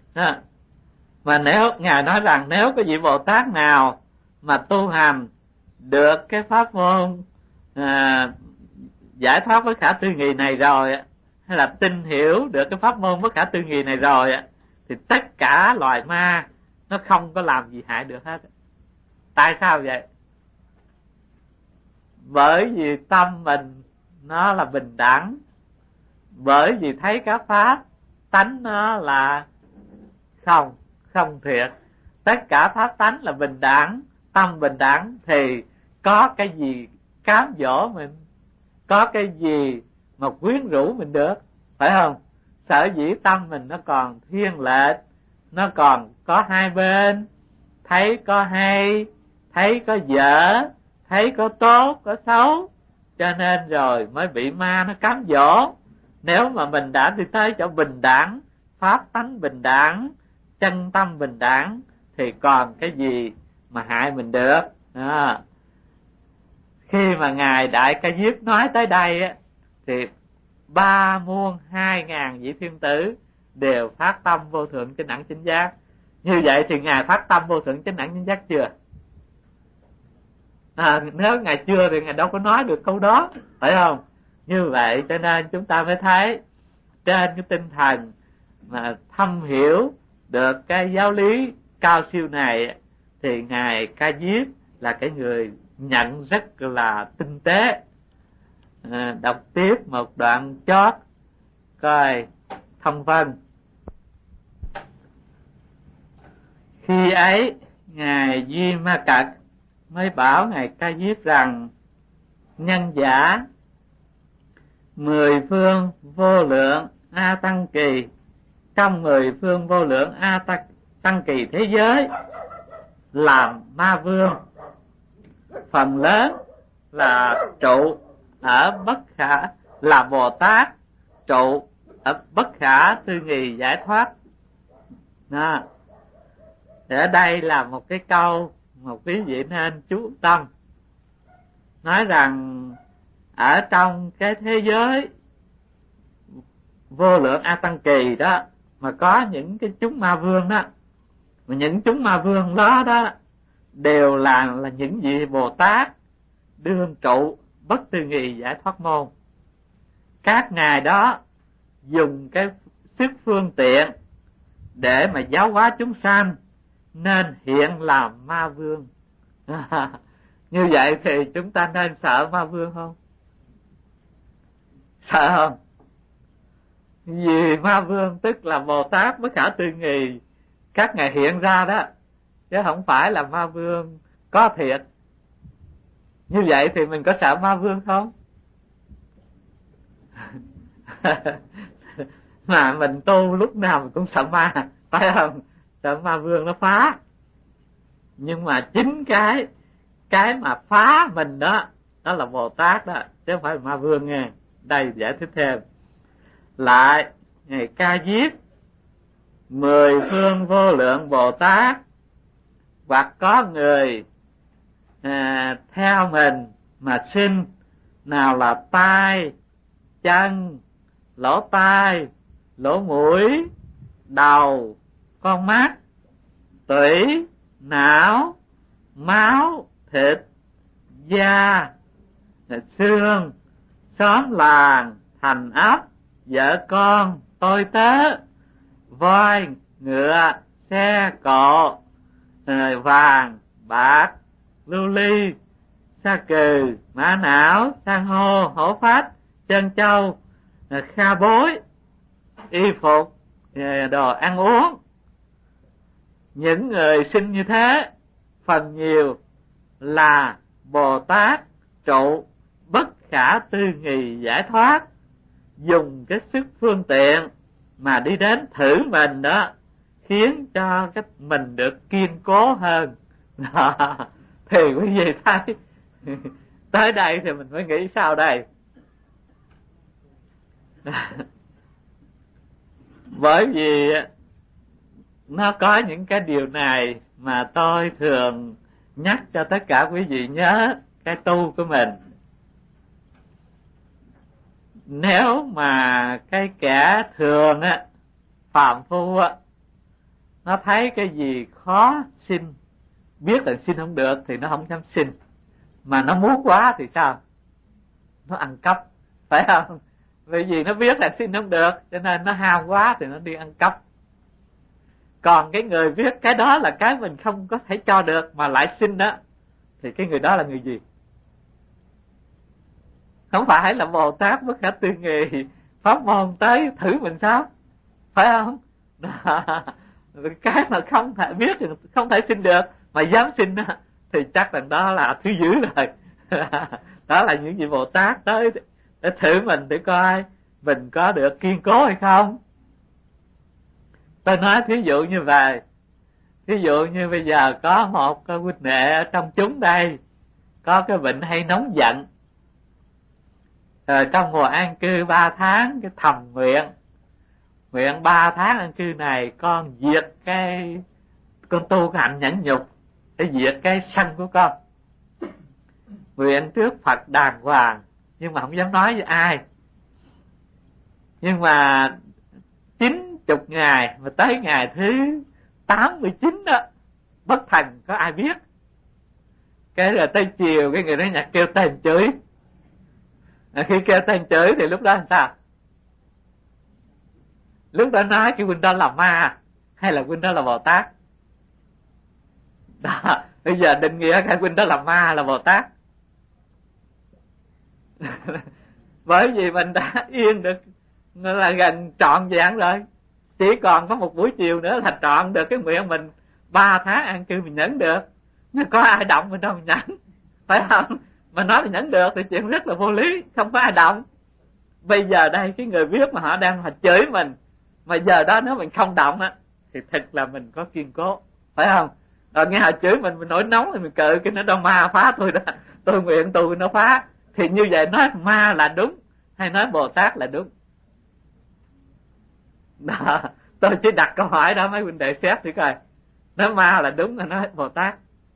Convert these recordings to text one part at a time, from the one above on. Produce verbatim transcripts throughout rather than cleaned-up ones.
đó. Mà nếu Ngài nói rằng nếu có vị Bồ Tát nào mà tu hành được cái pháp môn à, giải thoát bất khả tư nghị này rồi, hay là tin hiểu được cái pháp môn bất khả tư nghị này rồi, thì tất cả loài ma nó không có làm gì hại được hết. Tại sao vậy? Bởi vì tâm mình nó là bình đẳng, bởi vì thấy các pháp tánh nó là không không thiệt. Tất cả pháp tánh là bình đẳng, tâm bình đẳng, thì có cái gì cám dỗ mình, có cái gì mà quyến rũ mình được, phải không? Sở dĩ tâm mình nó còn thiên lệch, nó còn có hai bên, thấy có hay, thấy có dở, thấy có tốt, có xấu, cho nên rồi mới bị ma nó cám dỗ. Nếu mà mình đã đi tới chỗ bình đẳng, pháp tánh bình đẳng, chân tâm bình đẳng, thì còn cái gì mà hại mình được. À, khi mà Ngài Đại Ca Diếp nói tới đây á, thì ba muôn hai ngàn vị thiên tử đều phát tâm vô thượng chánh đẳng chánh giác. Như vậy thì Ngài phát tâm vô thượng chánh đẳng chánh giác chưa? À, nếu Ngài chưa thì Ngài đâu có nói được câu đó, phải không? Như vậy cho nên chúng ta mới thấy trên cái tinh thần mà thâm hiểu được cái giáo lý cao siêu này, thì Ngài Ca Diếp là cái người nhận rất là tinh tế. À, đọc tiếp một đoạn chót coi thông vân. Khi ấy Ngài Duy Ma Cật mới bảo Ngài Ca Diếp rằng: nhân giả mười phương vô lượng A Tăng Kỳ, trong mười phương vô lượng A Tăng, tăng Kỳ thế giới làm ma vương, phần lớn là trụ ở bất khả, là Bồ Tát trụ ở bất khả tư nghì giải thoát. Đó. Ở đây là một cái câu một quý vị nên chú tâm, nói rằng ở trong cái thế giới vô lượng A Tăng Kỳ đó mà có những cái chúng ma vương đó, mà những chúng ma vương đó đó đều là là những vị Bồ Tát đương trụ bất tư nghì giải thoát môn. Các ngài đó dùng cái sức phương tiện để mà giáo hóa chúng sanh nên hiện làm ma vương. Như vậy thì chúng ta nên sợ ma vương không? Sợ không? Vì ma vương tức là Bồ Tát bất khả tư nghì các ngài hiện ra đó, chứ không phải là ma vương có thiệt. Như vậy thì mình có sợ ma vương không? Mà mình tu lúc nào mình cũng sợ ma, phải không? Sợ ma vương nó phá. Nhưng mà chính cái cái mà phá mình đó, đó là Bồ Tát đó, chứ không phải là ma vương nghe. Đây giải thích thêm. Lại Ngài Ca Diếp mười phương vô lượng Bồ Tát, hoặc có người à, theo mình mà sinh, nào là tai, chân, lỗ tai, lỗ mũi, đầu, con mắt, tủy, não, máu, thịt, da, xương, xóm làng, thành ấp, vợ con, tôi tớ, voi, ngựa, xe cộ, vàng, bạc, lưu ly, sa cừ, mã não, san hô, hổ phách, trân châu, kha bối, y phục, đồ ăn uống. Những người sinh như thế phần nhiều là Bồ Tát trụ bất khả tư nghì giải thoát, dùng cái sức phương tiện mà đi đến thử mình đó, khiến cho cái mình được kiên cố hơn. Thì quý vị thấy tới đây thì mình mới nghĩ sao đây? Bởi vì nó có những cái điều này mà tôi thường nhắc cho tất cả quý vị nhớ cái tu của mình. Nếu mà cái kẻ thường á, phàm phu á, nó thấy cái gì khó xin, biết là xin không được thì nó không dám xin, mà nó muốn quá thì sao? Nó ăn cắp, phải không? Bởi vì nó biết là xin không được cho nên nó ham quá thì nó đi ăn cắp. Còn cái người biết cái đó là cái mình không có thể cho được mà lại xin đó, thì cái người đó là người gì? Không phải là Bồ Tát bất khả tư nghị pháp môn tới thử mình sao, phải không? Cái mà không thể biết, không thể xin được mà dám xin đó, thì chắc là đó là thứ dữ rồi. Đó là những vị Bồ Tát tới để thử mình, để coi mình có được kiên cố hay không. Tôi nói thí dụ như vậy, thí dụ như bây giờ có một cái huynh đệ ở trong chúng đây có cái bệnh hay nóng giận, rồi trong mùa an cư ba tháng cái thầm nguyện, nguyện ba tháng an cư này con diệt cái, con tu cái hạnh nhẫn nhục để diệt cái sân của con. Nguyện trước Phật đàng hoàng nhưng mà không dám nói với ai. Nhưng mà chín chục ngày mà tới ngày thứ tám mươi chín đó, bất thành có ai biết. Cái rồi tới chiều cái người đó nhặt kêu tên chửi. À, khi kêu tên chửi thì lúc đó làm sao? Lúc đó nói cái huynh đó là ma hay là huynh đó là Bồ Tát? Đó, bây giờ định nghĩa cái huynh đó là ma là Bồ Tát. Bởi vì mình đã yên được là gần trọn vẹn rồi, chỉ còn có một buổi chiều nữa là trọn được cái nguyện mình ba tháng an cư mình nhẫn được. Nhưng có ai động mình đâu mình nhẫn, phải không? Mà nói mình nhẫn được thì chuyện rất là vô lý, không có ai động. Bây giờ đây cái người biết mà họ đang họ chửi mình, mà giờ đó nếu mình không động á thì thật là mình có kiên cố, phải không? Rồi nghe họ chửi mình, mình nổi nóng thì mình cự cái nó đâu ma phá tôi đó, tôi nguyện tu nó phá. Thì như vậy nói ma là đúng hay nói Bồ Tát là đúng? Đó, tôi chỉ đặt câu hỏi đó mấy huynh đệ xét thử coi, nói ma là đúng hay nói Bồ Tát?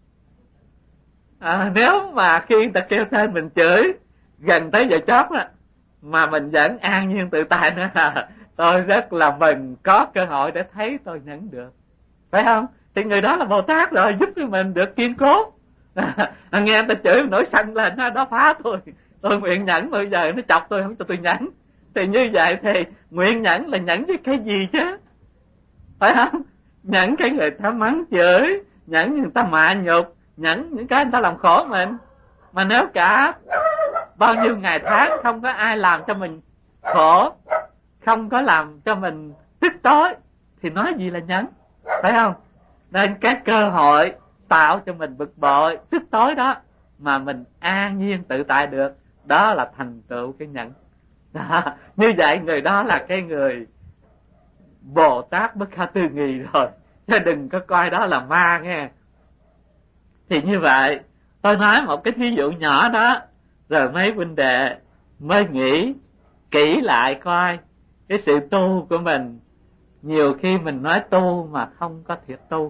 À, nếu mà khi người ta kêu tên mình chửi gần tới giờ chót á mà mình vẫn an nhiên tự tại nữa, tôi rất là mừng, có cơ hội để thấy tôi nhẫn được, phải không? Thì người đó là Bồ Tát rồi, giúp cho mình được kiên cố. À, nghe người ta chửi nổi sân lên, nó đó phá tôi, tôi nguyện nhẫn, bây giờ nó chọc tôi không cho tôi nhẫn. Thì như vậy thì nguyện nhẫn là nhẫn với cái gì chứ, phải không? Nhẫn cái người ta mắng chửi, nhẫn người ta mạ nhục, nhẫn những cái người ta làm khổ mình. Mà nếu cả bao nhiêu ngày tháng không có ai làm cho mình khổ, không có làm cho mình tức tối, thì nói gì là nhẫn, phải không? Nên cái cơ hội tạo cho mình bực bội, tức tối đó mà mình an nhiên tự tại được, đó là thành tựu cái nhẫn. Đó, như vậy người đó là cái người Bồ Tát bất khả tư nghị rồi, chứ đừng có coi đó là ma nghe. Thì như vậy tôi nói một cái thí dụ nhỏ đó, rồi mấy huynh đệ mới nghĩ kỹ lại coi cái sự tu của mình. Nhiều khi mình nói tu mà không có thiệt tu,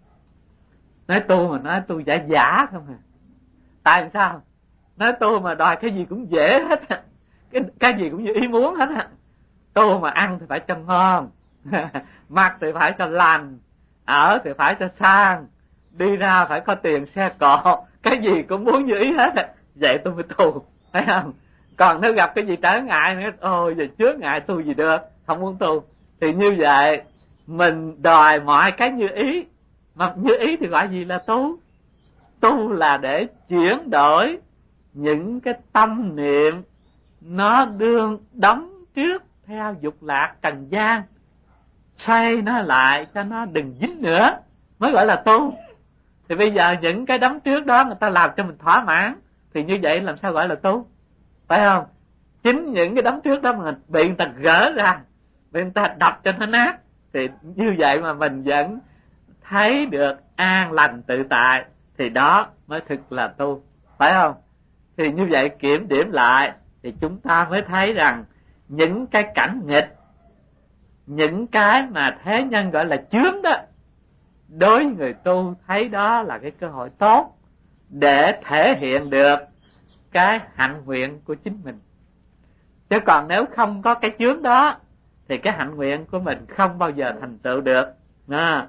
nói tu mà nói tu giả giả không à. Tại sao? Nói tu mà đòi cái gì cũng dễ hết, cái cái gì cũng như ý muốn hết á. Tu mà ăn thì phải cho ngon, mặc thì phải cho lành, ở thì phải cho sang, đi ra phải có tiền xe cộ, cái gì cũng muốn như ý hết. Vậy tôi mới tu, phải không? Còn nếu gặp cái gì trở ngại nữa, ôi giờ chướng ngại tu gì được, không muốn tu. Thì như vậy mình đòi mọi cái như ý, mà như ý thì gọi gì là tu? Tu là để chuyển đổi những cái tâm niệm nó đương đóng trước theo dục lạc trần gian, xoay nó lại cho nó đừng dính nữa, mới gọi là tu. Thì bây giờ những cái đấm trước đó người ta làm cho mình thỏa mãn, thì như vậy làm sao gọi là tu, phải không? Chính những cái đấm trước đó mà bị người ta gỡ ra, bị người ta đập cho nó nát, thì như vậy mà mình vẫn thấy được an lành tự tại, thì đó mới thực là tu, phải không? Thì như vậy kiểm điểm lại thì chúng ta mới thấy rằng những cái cảnh nghịch, những cái mà thế nhân gọi là chướng đó, đối với người tu thấy đó là cái cơ hội tốt để thể hiện được cái hạnh nguyện của chính mình. Chứ còn nếu không có cái chướng đó thì cái hạnh nguyện của mình không bao giờ thành tựu được. À,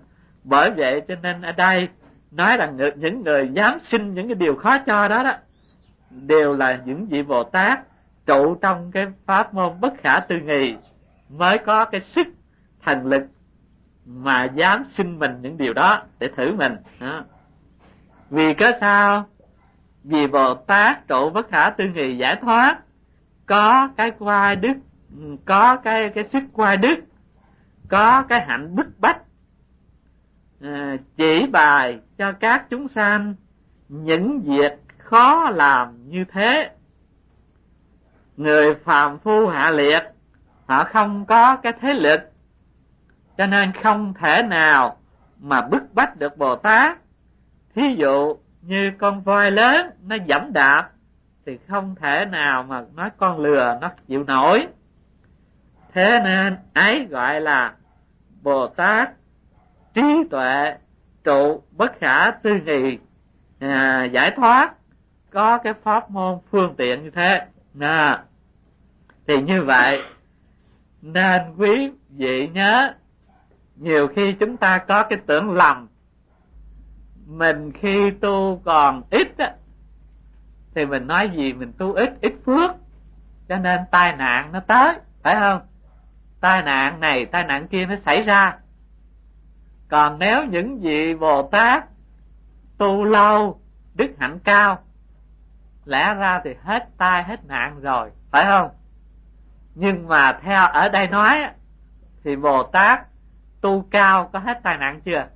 Bởi vậy cho nên ở đây nói rằng những người dám sinh những cái điều khó cho đó đó đều là những vị Bồ Tát trụ trong cái pháp môn bất khả tư nghị, mới có cái sức thần lực mà dám sinh mình những điều đó để thử mình đó. Vì cớ sao? Vì Bồ Tát trụ bất khả tư nghị giải thoát, có cái oai đức, có cái cái sức oai đức, có cái hạnh bức bách, à, chỉ bài cho các chúng sanh những việc khó làm như thế. Người phàm phu hạ liệt họ không có cái thế lực, cho nên không thể nào mà bức bách được Bồ Tát. Thí dụ như con voi lớn nó giẫm đạp thì không thể nào mà nói con lừa nó chịu nổi. Thế nên ấy gọi là Bồ Tát trí tuệ trụ bất khả tư nghị, à, giải thoát, có cái pháp môn phương tiện như thế. Nè, thì như vậy nên quý vị nhớ, nhiều khi chúng ta có cái tưởng lầm mình khi tu còn ít á, thì mình nói gì mình tu ít, ít phước, cho nên tai nạn nó tới, phải không? Tai nạn này, tai nạn kia nó xảy ra. Còn nếu những vị Bồ Tát tu lâu, đức hạnh cao, lẽ ra thì hết tai hết nạn rồi, phải không? Nhưng mà theo ở đây nói thì Bồ Tát tu cao có hết tai nạn chưa?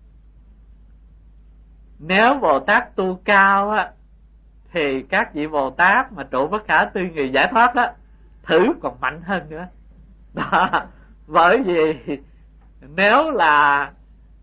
Nếu Bồ Tát tu cao á, thì các vị Bồ Tát mà trụ bất khả tư nghị giải thoát đó, thử còn mạnh hơn nữa đó. Bởi vì nếu là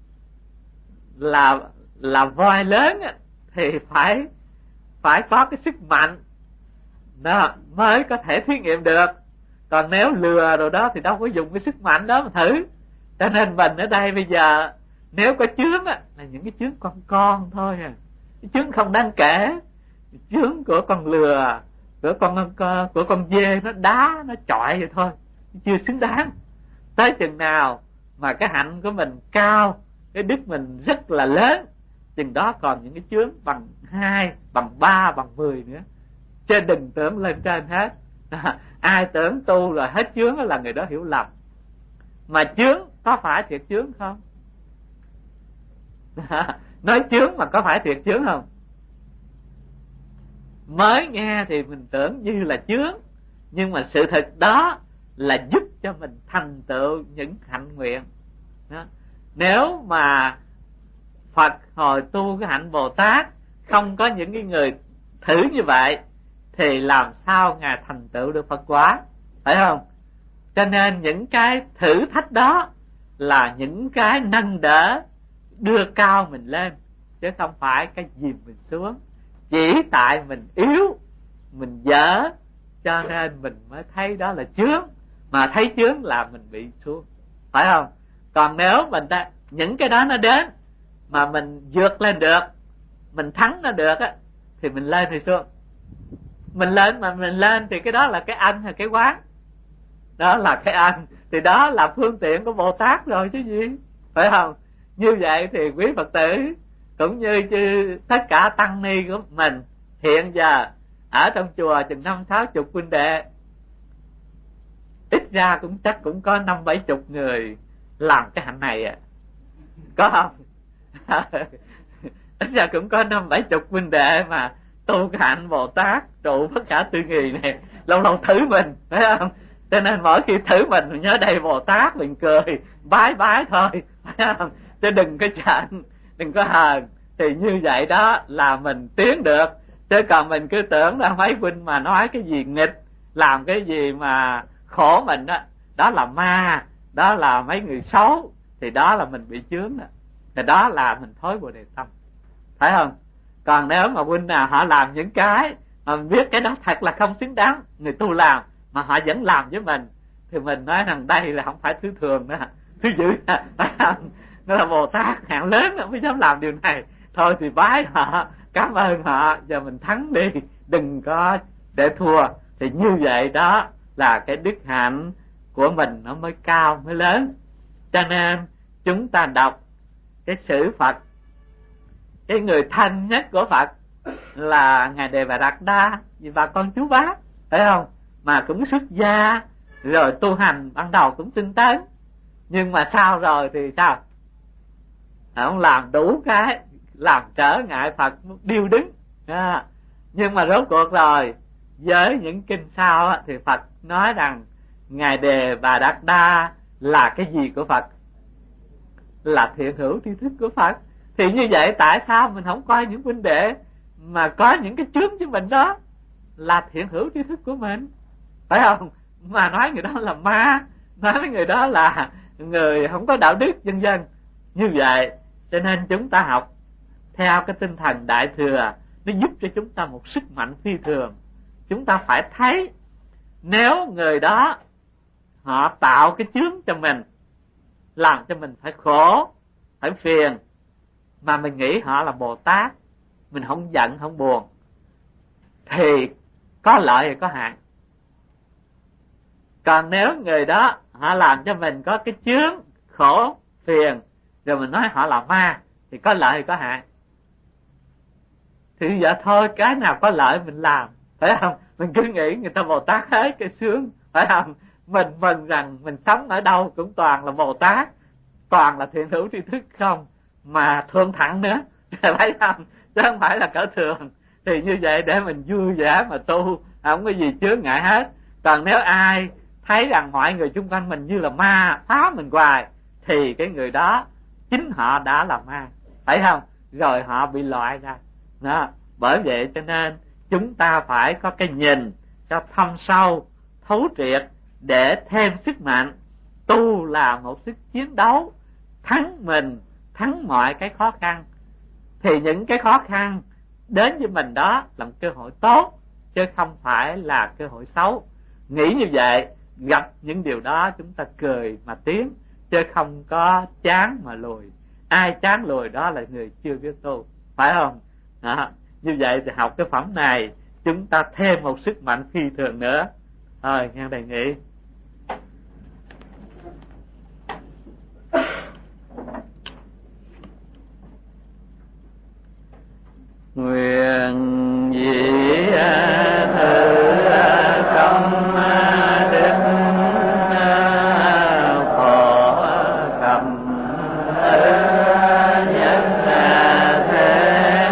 là là voi lớn á, thì phải phải có cái sức mạnh đó mới có thể thí nghiệm được. Còn nếu lừa rồi đó thì đâu có dùng cái sức mạnh đó mà thử. Cho nên mình ở đây bây giờ nếu có chướng á, là những cái chướng con con thôi à, cái chướng không đáng kể. Chướng của con lừa, của con của con dê nó đá nó chọi vậy thôi, chưa xứng đáng. Tới chừng nào mà cái hạnh của mình cao, cái đức mình rất là lớn, chừng đó còn những cái chướng bằng hai, bằng ba, bằng mười nữa. Chứ đừng tưởng lên trên hết. Ai tưởng tu rồi hết chướng là người đó hiểu lầm. Mà chướng có phải thiệt chướng không? Nói chướng mà có phải thiệt chướng không? Mới nghe thì mình tưởng như là chướng, nhưng mà sự thật đó là giúp cho mình thành tựu những hạnh nguyện đó. Nếu mà Phật hồi tu cái hạnh Bồ Tát không có những cái người thử như vậy thì làm sao Ngài thành tựu được Phật quả, phải không? Cho nên những cái thử thách đó là những cái nâng đỡ, đưa cao mình lên, chứ không phải cái dìm mình xuống. Chỉ tại mình yếu, mình dở, cho nên mình mới thấy đó là chướng. Mà thấy chướng là mình bị xuống, phải không? Còn nếu mình đã, những cái đó nó đến mà mình vượt lên được, mình thắng nó được á, thì mình lên thì xuống. Mình lên mà mình lên thì cái đó là cái anh hay cái quán, đó là cái anh, thì đó là phương tiện của Bồ Tát rồi chứ gì, phải không? Như vậy thì quý Phật tử cũng như chứ tất cả tăng ni của mình hiện giờ ở trong chùa chừng năm sáu chục huynh đệ, ít ra cũng chắc cũng có năm bảy chục người làm cái hạnh này à, có không? Ít ra cũng có năm bảy chục huynh đệ mà tu cái hạnh Bồ Tát trụ bất khả tư nghị này, lâu lâu thử mình, phải không? Cho nên mỗi khi thử mình, mình nhớ đây Bồ Tát, mình cười bái bái thôi, phải không? Chứ đừng có giận, đừng có hờn. Thì như vậy đó là mình tiến được. Chứ còn mình cứ tưởng là mấy huynh mà nói cái gì nghịch, làm cái gì mà khổ mình đó, đó là ma, đó là mấy người xấu, thì đó là mình bị chướng đó. Thì đó là mình thối Bồ Đề tâm, phải không? Còn nếu mà huynh nào họ làm những cái mà mình biết cái đó thật là không xứng đáng người tu làm, mà họ vẫn làm với mình, thì mình nói rằng đây là không phải thứ thường nữa, thứ dữ, phải không? Nó là Bồ Tát hạng lớn mới dám làm điều này. Thôi thì bái họ, cảm ơn họ, giờ mình thắng đi, đừng có để thua. Thì như vậy đó là cái đức hạnh của mình nó mới cao, mới lớn. Cho nên chúng ta đọc cái sự Phật, cái người thân nhất của Phật là ngài Đề Bà Đạt Đa vì bà con chú bác, phải không? Mà cũng xuất gia rồi tu hành, ban đầu cũng tinh tấn, nhưng mà sau rồi thì sao? Ông làm đủ cái làm trở ngại Phật điêu đứng à. Nhưng mà rốt cuộc rồi với những kinh sau á, thì Phật nói rằng ngài Đề Bà Đạt Đa là cái gì của Phật? Là thiện hữu tri thức của Phật. Thì như vậy tại sao mình không coi những huynh đệ mà có những cái chướng với mình đó là thiện hữu tri thức của mình, phải không? Mà nói người đó là ma, nói người đó là người không có đạo đức, vân vân. Như vậy cho nên chúng ta học theo cái tinh thần Đại Thừa, nó giúp cho chúng ta một sức mạnh phi thường. Chúng ta phải thấy nếu người đó họ tạo cái chướng cho mình, làm cho mình phải khổ, phải phiền, mà mình nghĩ họ là Bồ Tát, mình không giận không buồn, thì có lợi thì có hại. Còn nếu người đó họ làm cho mình có cái chướng khổ phiền, rồi mình nói họ là ma, thì có lợi thì có hại. Thì giờ thôi, cái nào có lợi mình làm, phải không? Mình cứ nghĩ người ta Bồ Tát hết cái sướng, phải không? Mình mừng rằng mình sống ở đâu cũng toàn là Bồ Tát, toàn là thiện hữu tri thức không, mà thượng thặng nữa, phải không? Chứ không phải là cỡ thường. Thì như vậy để mình vui vẻ mà tu, không có gì chướng ngại hết. Còn nếu ai thấy rằng mọi người xung quanh mình như là ma, phá mình hoài, thì cái người đó chính họ đã là ma, phải không? Rồi họ bị loại ra đó. Bởi vậy cho nên chúng ta phải có cái nhìn cho thâm sâu, thấu triệt, để thêm sức mạnh. Tu là một sức chiến đấu, thắng mình, thắng mọi cái khó khăn. Thì những cái khó khăn đến với mình đó là một cơ hội tốt, chứ không phải là cơ hội xấu. Nghĩ như vậy, gặp những điều đó chúng ta cười mà tiến, chứ không có chán mà lùi. Ai chán lùi đó là người chưa biết tu, phải không? Đó. Như vậy thì học cái phẩm này chúng ta thêm một sức mạnh phi thường nữa. Thôi nghe đề nghị. Nguyện dị thử công đức phổ cập nhất thế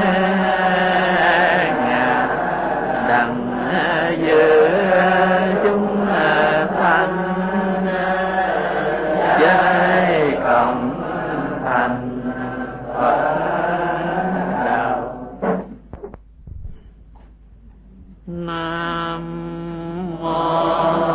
ngàn đặng giữ chúng sanh giới cộng thành Phật đạo. Nam mô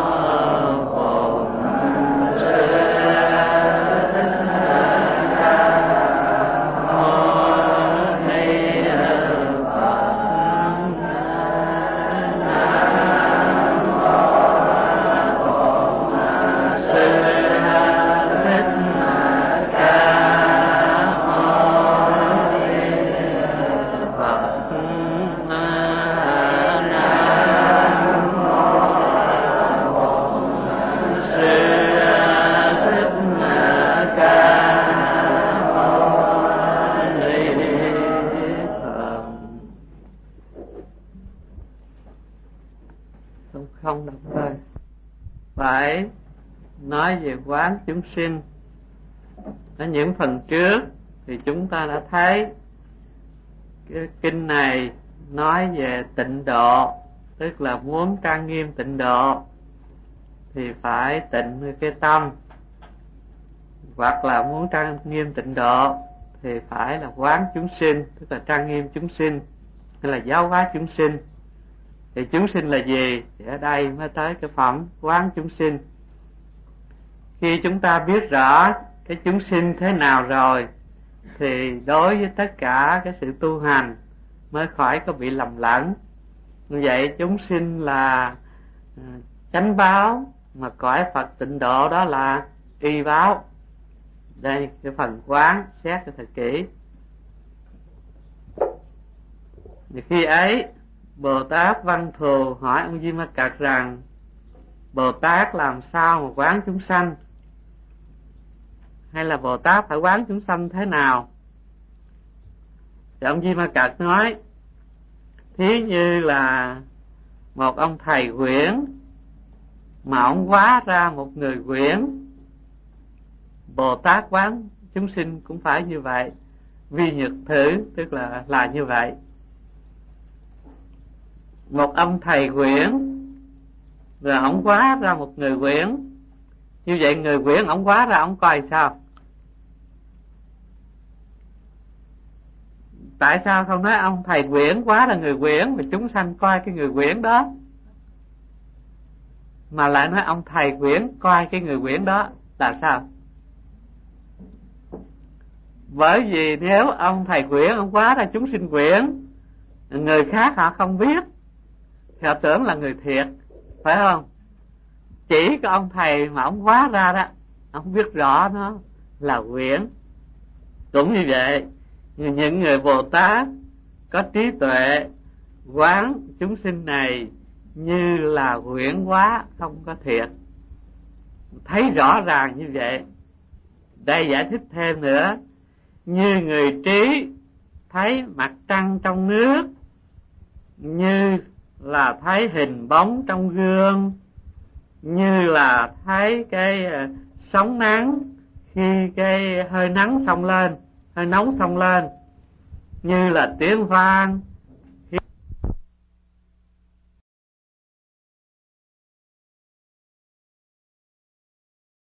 không đồng thời phải nói về quán chúng sinh. Ở những phần trước thì chúng ta đã thấy cái kinh này nói về tịnh độ, tức là muốn trang nghiêm tịnh độ thì phải tịnh cái tâm, hoặc là muốn trang nghiêm tịnh độ thì phải là quán chúng sinh, tức là trang nghiêm chúng sinh, hay là giáo hóa chúng sinh. Thì chúng sinh là gì? Thì ở đây mới tới cái phẩm quán chúng sinh. Khi chúng ta biết rõ cái chúng sinh thế nào rồi thì đối với tất cả cái sự tu hành mới khỏi có bị lầm lẫn. Như vậy chúng sinh là chánh báo, mà cõi Phật tịnh độ đó là y báo. Đây cái phần quán xét cho thật kỹ. Thì khi ấy Bồ Tát Văn Thù hỏi ông Di Ma Cật rằng: Bồ Tát làm sao mà quán chúng sanh? hay là Bồ Tát phải quán chúng sanh thế nào? Thì ông Di Ma Cật nói, thí như là một ông thầy quyển mà ông hóa ra một người quyển, Bồ Tát quán chúng sinh cũng phải như vậy. Vi nhược thử tức là là như vậy. Một ông thầy quyển rồi ông hóa ra một người quyển, như vậy người quyển ông hóa ra ông coi sao? Tại sao không nói ông thầy quyển hóa ra người quyển và chúng sanh coi cái người quyển đó, mà lại nói ông thầy quyển coi cái người quyển đó là sao? Bởi vì nếu ông thầy quyển ông hóa ra chúng sinh quyển, người khác họ không biết thì họ tưởng là người thiệt, phải không? Chỉ có ông thầy mà ông hóa ra đó, ông biết rõ nó là quyển. Cũng như vậy, những người Bồ Tát có trí tuệ quán chúng sinh này như là quyển hóa, không có thiệt, thấy rõ ràng như vậy. Đây giải thích thêm nữa, như người trí thấy mặt trăng trong nước, như là thấy hình bóng trong gương, như là thấy cái sóng nắng khi cái hơi nắng xông lên, hơi nóng xông lên, như là tiếng vang